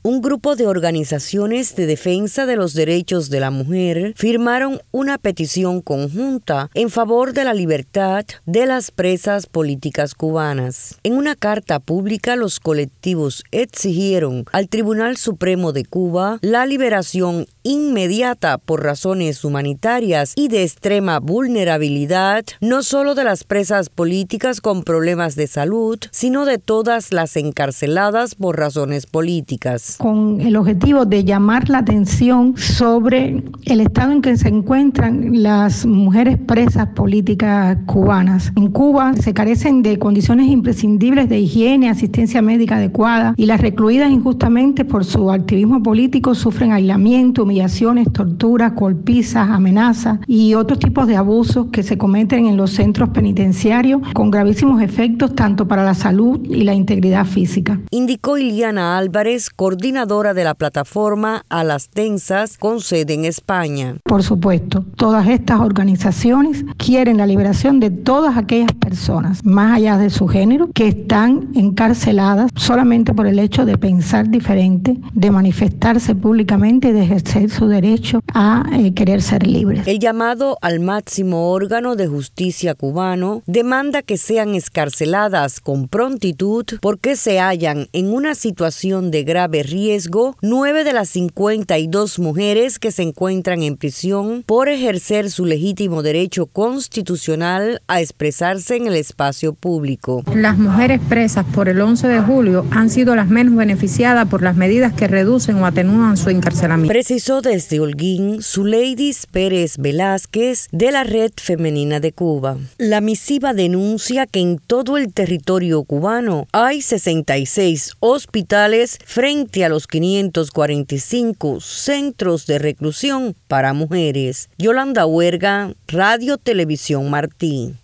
un grupo de organizaciones de defensa de los derechos de la mujer firmaron una petición conjunta en favor de la libertad de las presas políticas cubanas. En una carta pública, los colectivos exigieron al Tribunal Supremo de Cuba la liberación inmediata por razones humanitarias y de extrema vulnerabilidad, no solo de las presas políticas con problemas de salud, sino de todas las encarceladas por razones políticas. Con el objetivo de llamar la atención sobre el estado en que se encuentran las mujeres presas políticas cubanas. En Cuba se carecen de condiciones imprescindibles de higiene, asistencia médica adecuada, y las recluidas injustamente por su activismo político sufren aislamiento, humillaciones, torturas, golpizas, amenazas y otros tipos de abusos que se cometen en los centros penitenciarios con gravísimos efectos tanto para la salud y la integridad física. Indicó Iliana Álvarez, coordinadora de la plataforma A las Tensas, con sede en España. Por supuesto, todas estas organizaciones quieren la liberación de todas aquellas personas, más allá de su género, que están encarceladas solamente por el hecho de pensar diferente, de manifestarse públicamente y de ejercer su derecho a querer ser libres. El llamado al máximo órgano de justicia cubano demanda que sean excarceladas con prontitud porque se hallan en una situación de grave riesgo 9 de las 52 mujeres que se encuentran en prisión por ejercer su legítimo derecho constitucional a expresarse en el espacio público. Las mujeres presas por el 11 de julio han sido las menos beneficiadas por las medidas que reducen o atenúan su encarcelamiento. Precisó desde Holguín Zuleidis Pérez Velázquez de la Red Femenina de Cuba. La misiva denuncia que en todo el territorio cubano hay 66 hospitales frente a los 545 centros de reclusión para mujeres. Yolanda Huerga, Radio Televisión Martí.